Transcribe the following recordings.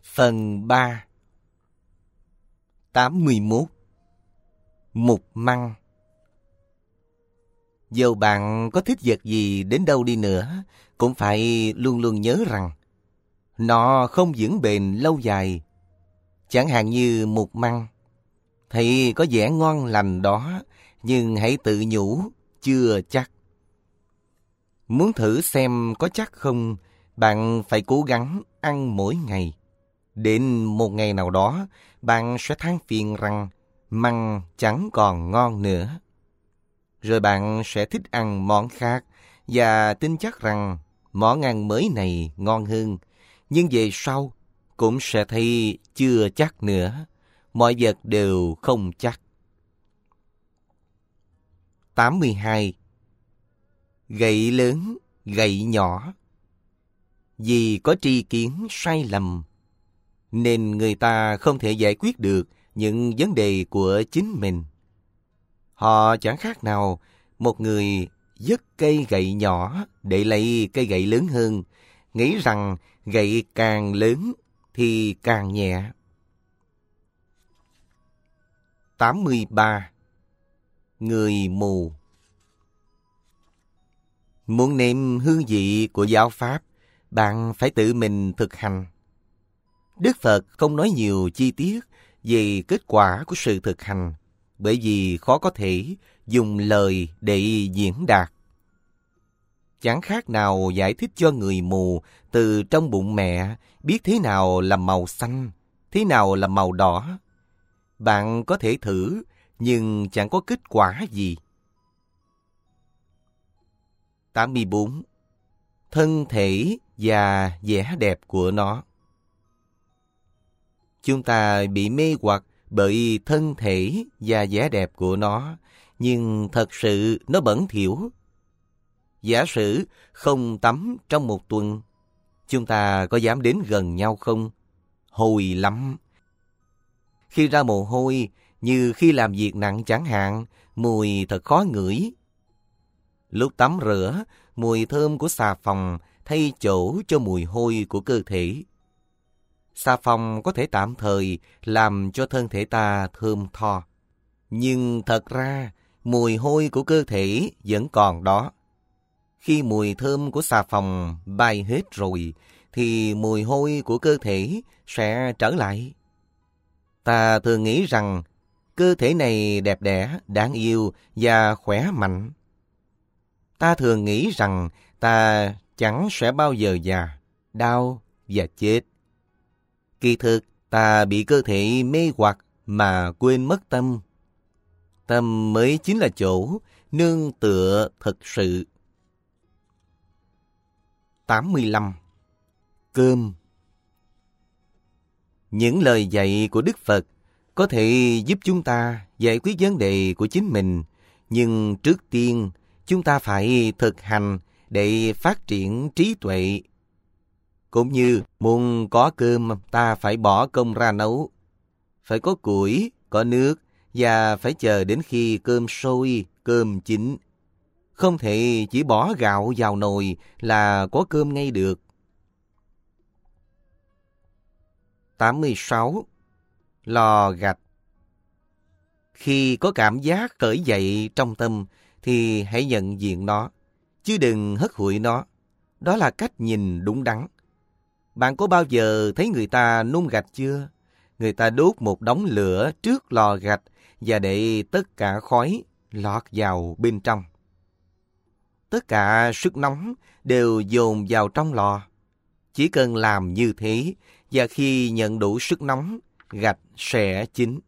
Phần 3. 81. Mục măng. Dầu bạn có thích vật gì đến đâu đi nữa, cũng phải luôn luôn nhớ rằng nó không vững bền lâu dài. Chẳng hạn như mục măng, thấy có vẻ ngon lành đó, nhưng hãy tự nhủ, chưa chắc. Muốn thử xem có chắc không, bạn phải cố gắng ăn mỗi ngày. Đến một ngày nào đó, bạn sẽ than phiền rằng măng chẳng còn ngon nữa. Rồi bạn sẽ thích ăn món khác và tin chắc rằng món ăn mới này ngon hơn. Nhưng về sau cũng sẽ thấy chưa chắc nữa. Mọi vật đều không chắc. 82. Gậy lớn, gậy nhỏ. Vì có tri kiến sai lầm, nên người ta không thể giải quyết được những vấn đề của chính mình. Họ chẳng khác nào một người vất cây gậy nhỏ để lấy cây gậy lớn hơn, nghĩ rằng gậy càng lớn thì càng nhẹ. 83. Người mù. Muốn nếm hương vị của giáo pháp, bạn phải tự mình thực hành. Đức Phật không nói nhiều chi tiết về kết quả của sự thực hành, bởi vì khó có thể dùng lời để diễn đạt. Chẳng khác nào giải thích cho người mù từ trong bụng mẹ biết thế nào là màu xanh, thế nào là màu đỏ. Bạn có thể thử, nhưng chẳng có kết quả gì. 84. Thân thể và vẻ đẹp của nó. Chúng ta bị mê hoặc bởi thân thể và vẻ đẹp của nó, nhưng thật sự nó bẩn thỉu. Giả sử không tắm trong một tuần, chúng ta có dám đến gần nhau không? Hôi lắm. Khi ra mồ hôi, như khi làm việc nặng chẳng hạn, mùi thật khó ngửi. Lúc tắm rửa, mùi thơm của xà phòng thay chỗ cho mùi hôi của cơ thể. Xà phòng có thể tạm thời làm cho thân thể ta thơm tho, nhưng thật ra mùi hôi của cơ thể vẫn còn đó. Khi mùi thơm của xà phòng bay hết rồi, thì mùi hôi của cơ thể sẽ trở lại. Ta thường nghĩ rằng cơ thể này đẹp đẽ, đáng yêu và khỏe mạnh. Ta thường nghĩ rằng ta chẳng sẽ bao giờ già, đau và chết. Kỳ thực, ta bị cơ thể mê hoặc mà quên mất tâm. Tâm mới chính là chỗ nương tựa thực sự. 85. Cơm. Những lời dạy của Đức Phật có thể giúp chúng ta giải quyết vấn đề của chính mình, nhưng trước tiên chúng ta phải thực hành để phát triển trí tuệ. Cũng như muốn có cơm, ta phải bỏ công ra nấu. Phải có củi, có nước và phải chờ đến khi cơm sôi, cơm chín. Không thể chỉ bỏ gạo vào nồi là có cơm ngay được. 86. Lò gạch. Khi có cảm giác khởi dậy trong tâm thì hãy nhận diện nó, chứ đừng hất hủi nó. Đó là cách nhìn đúng đắn. Bạn có bao giờ thấy người ta nung gạch chưa? Người ta đốt một đống lửa trước lò gạch và để tất cả khói lọt vào bên trong. Tất cả sức nóng đều dồn vào trong lò. Chỉ cần làm như thế, và khi nhận đủ sức nóng, gạch sẽ chín.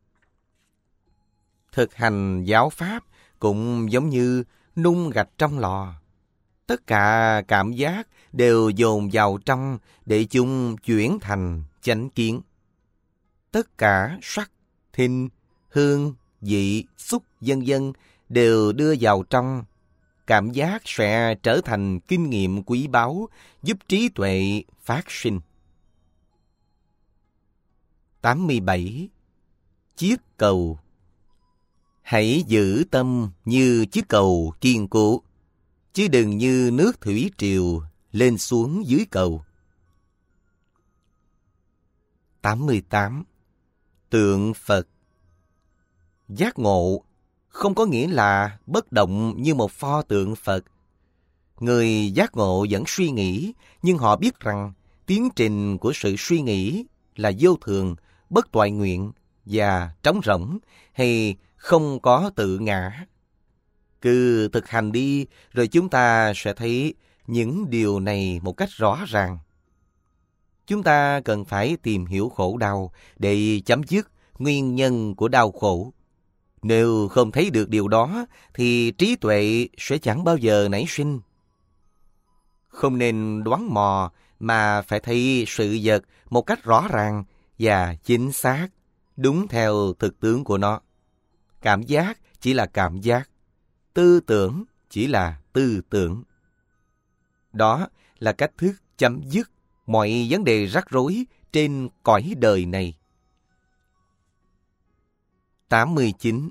Thực hành giáo pháp cũng giống như nung gạch trong lò. Tất cả cảm giác đều dồn vào trong để chúng chuyển thành chánh kiến. Tất cả sắc, thính, hương, vị, xúc vân vân đều đưa vào trong. Cảm giác sẽ trở thành kinh nghiệm quý báu, giúp trí tuệ phát sinh. 87. Chiếc cầu. Hãy giữ tâm như chiếc cầu kiên cố, chứ đừng như nước thủy triều lên xuống dưới cầu. 88. Tượng Phật. Giác ngộ không có nghĩa là bất động như một pho tượng Phật. Người giác ngộ vẫn suy nghĩ, nhưng họ biết rằng tiến trình của sự suy nghĩ là vô thường, bất toại nguyện và trống rỗng, hay không có tự ngã. Cứ thực hành đi, rồi chúng ta sẽ thấy những điều này một cách rõ ràng. Chúng ta cần phải tìm hiểu khổ đau để chấm dứt nguyên nhân của đau khổ. Nếu không thấy được điều đó, thì trí tuệ sẽ chẳng bao giờ nảy sinh. Không nên đoán mò, mà phải thấy sự vật một cách rõ ràng và chính xác, đúng theo thực tướng của nó. Cảm giác chỉ là cảm giác, tư tưởng chỉ là tư tưởng. Đó là cách thức chấm dứt mọi vấn đề rắc rối trên cõi đời này. 89.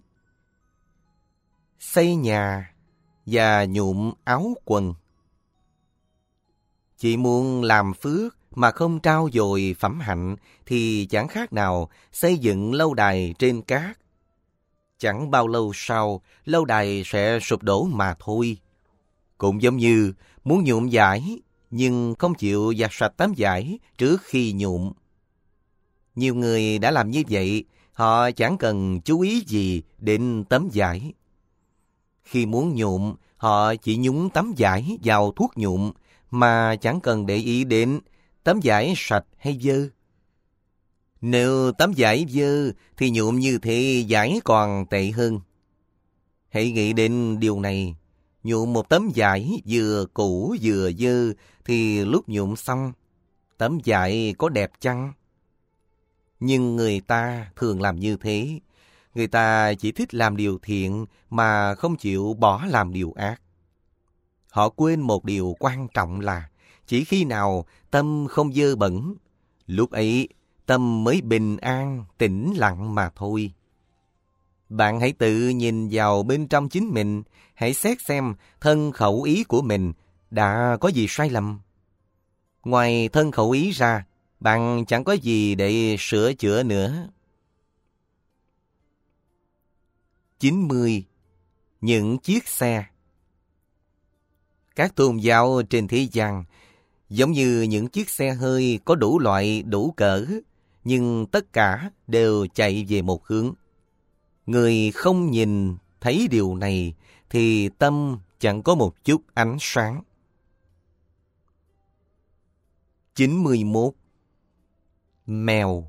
Xây nhà và nhuộm áo quần. Chỉ muốn làm phước mà không trao dồi phẩm hạnh thì chẳng khác nào xây dựng lâu đài trên cát. Chẳng bao lâu sau, lâu đài sẽ sụp đổ mà thôi. Cũng giống như muốn nhuộm vải, nhưng không chịu giặt sạch tấm vải trước khi nhuộm. Nhiều người đã làm như vậy, họ chẳng cần chú ý gì đến tấm vải. Khi muốn nhuộm, họ chỉ nhúng tấm vải vào thuốc nhuộm, mà chẳng cần để ý đến tấm vải sạch hay dơ. Nếu tấm vải dơ thì nhuộm như thế vải còn tệ hơn. Hãy nghĩ đến điều này. Nhuộm một tấm vải vừa cũ vừa dơ thì lúc nhuộm xong, tấm vải có đẹp chăng? Nhưng người ta thường làm như thế. Người ta chỉ thích làm điều thiện mà không chịu bỏ làm điều ác. Họ quên một điều quan trọng là chỉ khi nào tâm không dơ bẩn, lúc ấy tâm mới bình an, tĩnh lặng mà thôi. Bạn hãy tự nhìn vào bên trong chính mình, hãy xét xem thân khẩu ý của mình đã có gì sai lầm. Ngoài thân khẩu ý ra, bạn chẳng có gì để sửa chữa nữa. 90. Những chiếc xe. Các tôn giáo trên thế gian giống như những chiếc xe hơi có đủ loại đủ cỡ, nhưng tất cả đều chạy về một hướng. Người không nhìn thấy điều này thì tâm chẳng có một chút ánh sáng. 91. Mèo.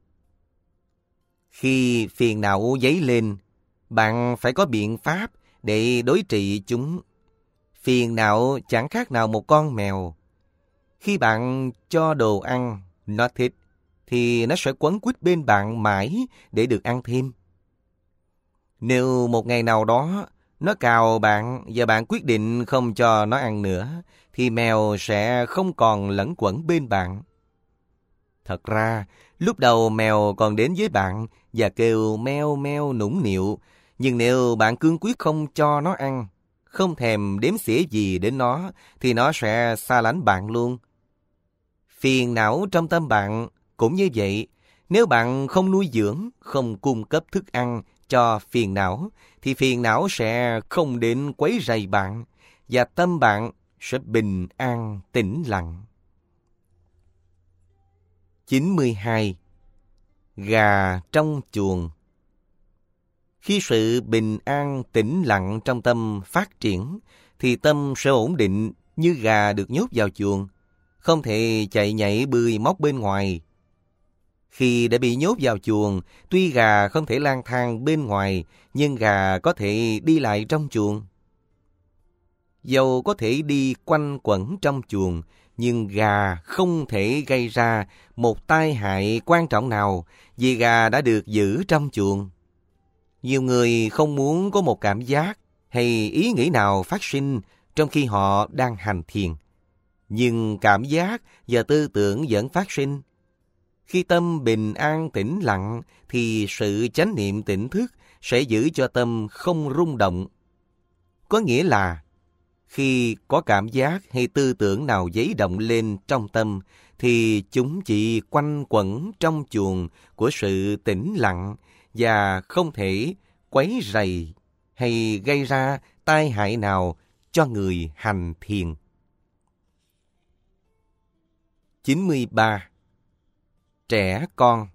Khi phiền não dấy lên, bạn phải có biện pháp để đối trị chúng. Phiền não chẳng khác nào một con mèo. Khi bạn cho đồ ăn, nó thích, thì nó sẽ quấn quýt bên bạn mãi để được ăn thêm. Nếu một ngày nào đó nó cào bạn và bạn quyết định không cho nó ăn nữa, thì mèo sẽ không còn lẩn quẩn bên bạn. Thật ra, lúc đầu mèo còn đến với bạn và kêu meo meo nũng nịu, nhưng nếu bạn cương quyết không cho nó ăn, không thèm đếm xỉa gì đến nó, thì nó sẽ xa lánh bạn luôn. Phiền não trong tâm bạn cũng như vậy. Nếu bạn không nuôi dưỡng, không cung cấp thức ăn cho phiền não, thì phiền não sẽ không đến quấy rầy bạn, và tâm bạn sẽ bình an, tĩnh lặng. 92. Gà trong chuồng. Khi sự bình an, tĩnh lặng trong tâm phát triển, thì tâm sẽ ổn định như gà được nhốt vào chuồng, không thể chạy nhảy bươi móc bên ngoài. Khi đã bị nhốt vào chuồng, tuy gà không thể lang thang bên ngoài, nhưng gà có thể đi lại trong chuồng. Dầu có thể đi quanh quẩn trong chuồng, nhưng gà không thể gây ra một tai hại quan trọng nào, vì gà đã được giữ trong chuồng. Nhiều người không muốn có một cảm giác hay ý nghĩ nào phát sinh trong khi họ đang hành thiền. Nhưng cảm giác và tư tưởng vẫn phát sinh. Khi tâm bình an tĩnh lặng, thì sự chánh niệm tỉnh thức sẽ giữ cho tâm không rung động. Có nghĩa là, khi có cảm giác hay tư tưởng nào dấy động lên trong tâm, thì chúng chỉ quanh quẩn trong chuồng của sự tĩnh lặng và không thể quấy rầy hay gây ra tai hại nào cho người hành thiền. 93. Trẻ con.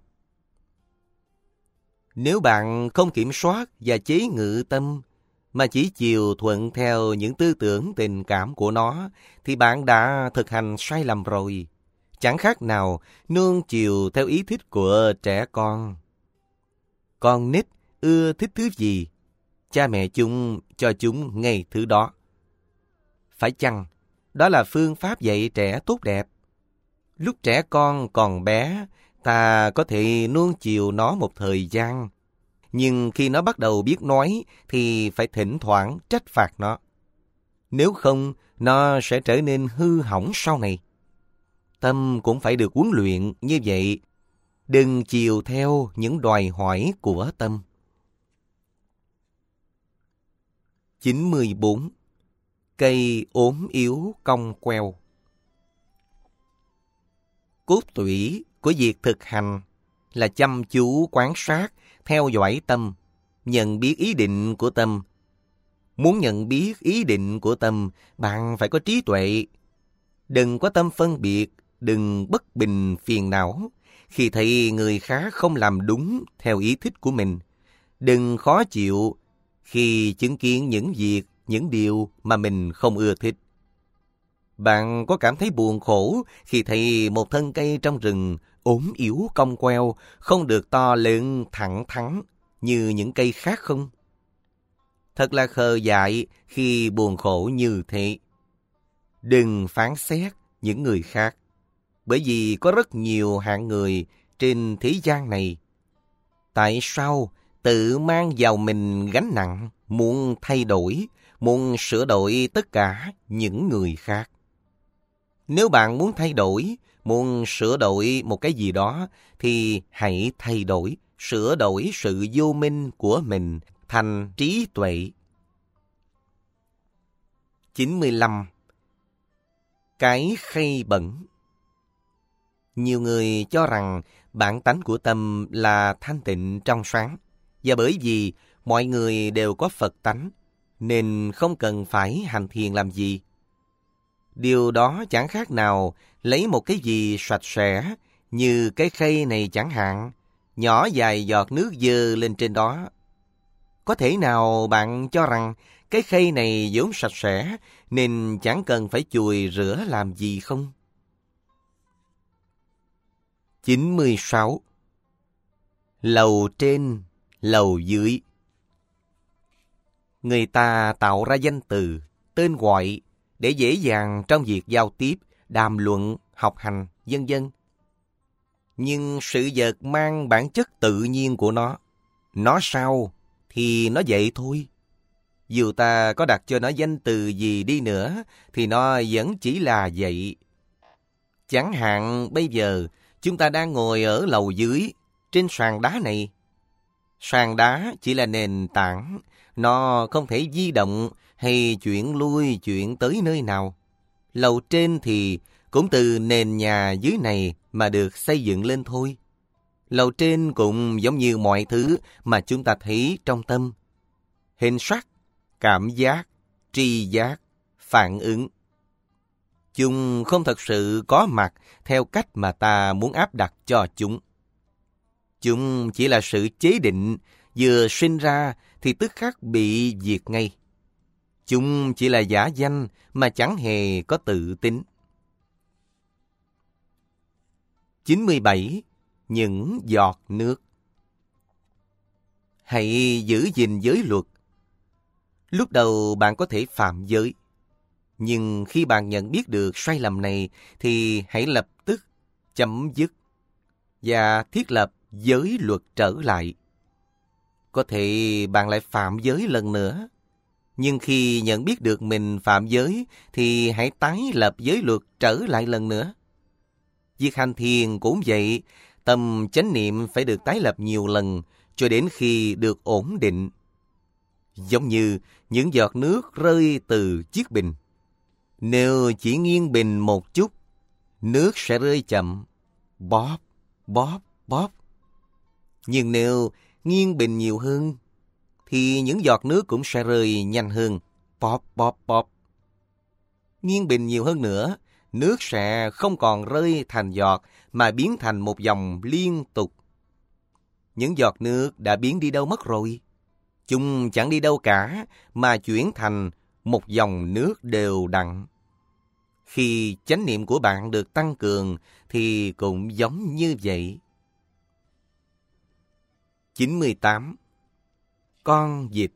Nếu bạn không kiểm soát và chế ngự tâm, mà chỉ chiều thuận theo những tư tưởng tình cảm của nó, thì bạn đã thực hành sai lầm rồi. Chẳng khác nào nương chiều theo ý thích của trẻ con. Con nít ưa thích thứ gì, cha mẹ chúng cho chúng ngay thứ đó. Phải chăng đó là phương pháp dạy trẻ tốt đẹp? Lúc trẻ con còn bé, ta có thể nuông chiều nó một thời gian. Nhưng khi nó bắt đầu biết nói thì phải thỉnh thoảng trách phạt nó. Nếu không, nó sẽ trở nên hư hỏng sau này. Tâm cũng phải được huấn luyện như vậy. Đừng chiều theo những đòi hỏi của tâm. 94. Cây ốm yếu cong queo. Cốt tủy của việc thực hành là chăm chú quan sát, theo dõi tâm, nhận biết ý định của tâm. Muốn nhận biết ý định của tâm, bạn phải có trí tuệ. Đừng có tâm phân biệt, đừng bất bình phiền não khi thấy người khác không làm đúng theo ý thích của mình. Đừng khó chịu khi chứng kiến những việc, những điều mà mình không ưa thích. Bạn có cảm thấy buồn khổ khi thấy một thân cây trong rừng ốm yếu cong queo, không được to lớn thẳng thắn như những cây khác không? Thật là khờ dại khi buồn khổ như thế. Đừng phán xét những người khác, bởi vì có rất nhiều hạng người trên thế gian này. Tại sao tự mang vào mình gánh nặng, muốn thay đổi, muốn sửa đổi tất cả những người khác? Nếu bạn muốn thay đổi, muốn sửa đổi một cái gì đó, thì hãy thay đổi, sửa đổi sự vô minh của mình thành trí tuệ. 95. Cái khay bẩn. Nhiều người cho rằng bản tánh của tâm là thanh tịnh trong sáng, và bởi vì mọi người đều có Phật tánh, nên không cần phải hành thiền làm gì. Điều đó chẳng khác nào lấy một cái gì sạch sẽ, như cái khay này chẳng hạn, nhỏ vài giọt nước dơ lên trên đó. Có thể nào bạn cho rằng cái khay này vốn sạch sẽ, nên chẳng cần phải chùi rửa làm gì không? 96. Lầu trên, lầu dưới. Người ta tạo ra danh từ, tên gọi để dễ dàng trong việc giao tiếp, đàm luận, học hành, vân vân. Nhưng sự vật mang bản chất tự nhiên của nó sao thì nó vậy thôi. Dù ta có đặt cho nó danh từ gì đi nữa, thì nó vẫn chỉ là vậy. Chẳng hạn bây giờ, chúng ta đang ngồi ở lầu dưới, trên sàn đá này. Sàn đá chỉ là nền tảng, nó không thể di động hay chuyển lui chuyển tới nơi nào. Lầu trên thì cũng từ nền nhà dưới này mà được xây dựng lên thôi. Lầu trên cũng giống như mọi thứ mà chúng ta thấy trong tâm. Hình sắc, cảm giác, tri giác, phản ứng. Chúng không thật sự có mặt theo cách mà ta muốn áp đặt cho chúng. Chúng chỉ là sự chế định, vừa sinh ra thì tức khắc bị diệt ngay. Chúng chỉ là giả danh mà chẳng hề có tự tính. 97. Những giọt nước. Hãy giữ gìn giới luật. Lúc đầu bạn có thể phạm giới, nhưng khi bạn nhận biết được sai lầm này thì hãy lập tức chấm dứt và thiết lập giới luật trở lại. Có thể bạn lại phạm giới lần nữa, nhưng khi nhận biết được mình phạm giới thì hãy tái lập giới luật trở lại lần nữa. Việc hành thiền cũng vậy, tâm chánh niệm phải được tái lập nhiều lần cho đến khi được ổn định. Giống như những giọt nước rơi từ chiếc bình. Nếu chỉ nghiêng bình một chút, nước sẽ rơi chậm, bóp, bóp, bóp. Nhưng nếu nghiêng bình nhiều hơn, thì những giọt nước cũng sẽ rơi nhanh hơn, bóp, bóp, bóp. Nghiêng bình nhiều hơn nữa, nước sẽ không còn rơi thành giọt mà biến thành một dòng liên tục. Những giọt nước đã biến đi đâu mất rồi? Chúng chẳng đi đâu cả mà chuyển thành một dòng nước đều đặn. Khi chánh niệm của bạn được tăng cường thì cũng giống như vậy. 98. Con vịt.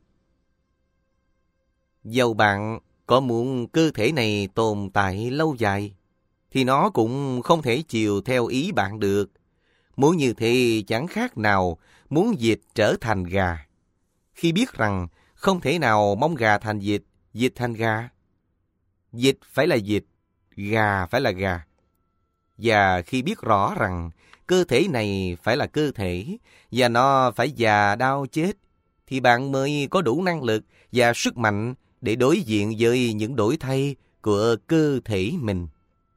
Dầu bạn có muốn cơ thể này tồn tại lâu dài, thì nó cũng không thể chiều theo ý bạn được. Muốn như thế chẳng khác nào muốn vịt trở thành gà. Khi biết rằng không thể nào mong gà thành vịt, vịt thành gà. Vịt phải là vịt, gà phải là gà. Và khi biết rõ rằng cơ thể này phải là cơ thể và nó phải già đau chết, thì bạn mới có đủ năng lực và sức mạnh để đối diện với những đổi thay của cơ thể mình.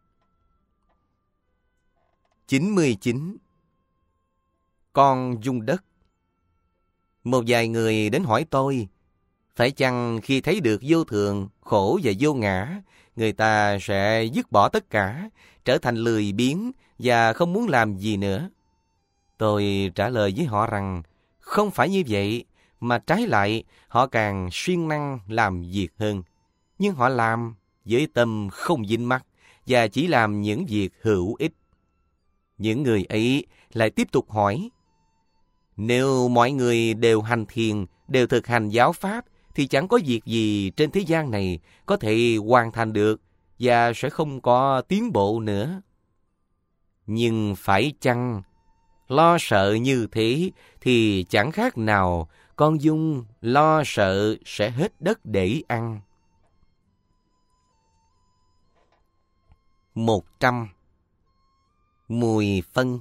99. Con giun đất. Một vài người đến hỏi tôi, phải chăng khi thấy được vô thường, khổ và vô ngã, người ta sẽ dứt bỏ tất cả, trở thành lười biếng và không muốn làm gì nữa? Tôi trả lời với họ rằng, không phải như vậy, mà trái lại, họ càng siêng năng làm việc hơn. Nhưng họ làm với tâm không dính mắc và chỉ làm những việc hữu ích. Những người ấy lại tiếp tục hỏi, nếu mọi người đều hành thiền, đều thực hành giáo pháp, thì chẳng có việc gì trên thế gian này có thể hoàn thành được và sẽ không có tiến bộ nữa. Nhưng phải chăng lo sợ như thế thì chẳng khác nào con giun lo sợ sẽ hết đất để ăn. 100. Mùi phân.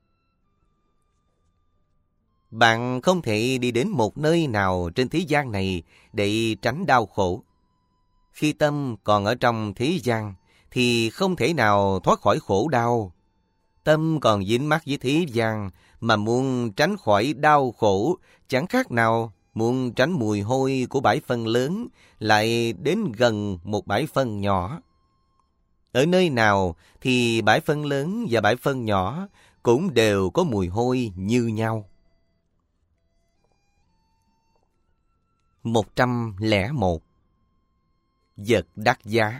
Bạn không thể đi đến một nơi nào trên thế gian này để tránh đau khổ. Khi tâm còn ở trong thế gian thì không thể nào thoát khỏi khổ đau. Tâm còn dính mắc với thế gian mà muốn tránh khỏi đau khổ chẳng khác nào muốn tránh mùi hôi của bãi phân lớn lại đến gần một bãi phân nhỏ. Ở nơi nào thì bãi phân lớn và bãi phân nhỏ cũng đều có mùi hôi như nhau. 101. Vật đắt giá.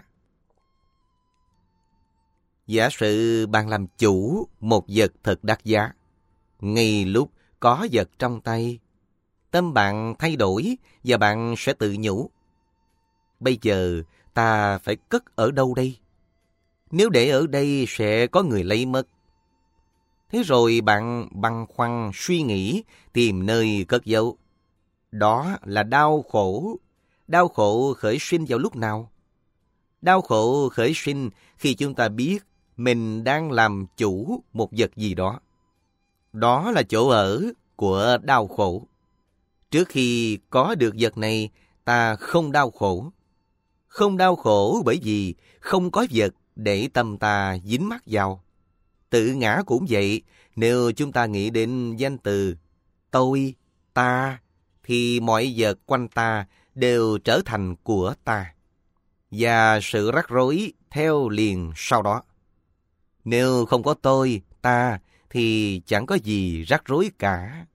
Giả sử bạn làm chủ một vật thật đắt giá. Ngay lúc có vật trong tay, tâm bạn thay đổi và bạn sẽ tự nhủ, bây giờ ta phải cất ở đâu đây? Nếu để ở đây sẽ có người lấy mất. Thế rồi bạn băn khoăn suy nghĩ tìm nơi cất giấu. Đó là đau khổ. Đau khổ khởi sinh vào lúc nào? Đau khổ khởi sinh khi chúng ta biết mình đang làm chủ một vật gì đó. Đó là chỗ ở của đau khổ. Trước khi có được vật này, ta không đau khổ. Không đau khổ bởi vì không có vật để tâm ta dính mắc vào. Tự ngã cũng vậy, nếu chúng ta nghĩ đến danh từ tôi, ta, thì mọi vật quanh ta đều trở thành của ta. Và sự rắc rối theo liền sau đó. Nếu không có tôi, ta, thì chẳng có gì rắc rối cả.